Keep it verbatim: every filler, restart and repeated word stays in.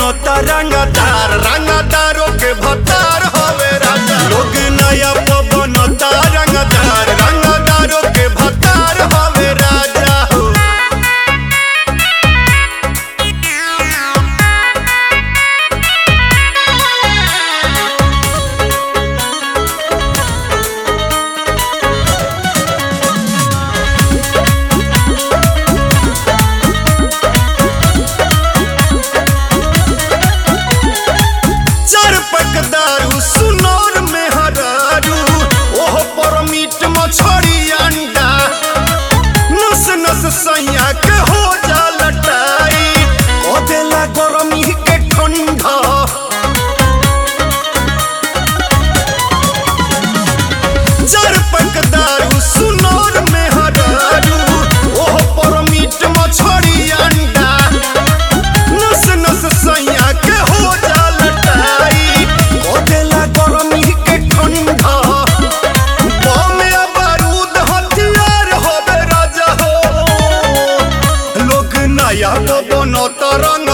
बनता रंगदार, रंगदारों के भतार हवे राजा। लोग नया बनता रंगदार, रंगदारों के भतार हवे राजा हो। दारू सुनौर में हरारू ओह पर मीट मछली अंडा, नस नस सैया के हो जा लटाई, ओ देला गरमी के ठंडा। चार पैक दारू सुनौर में हरारू ओह पर मीट मछली अंडा, नस नस सैया के हो जा बनता रंग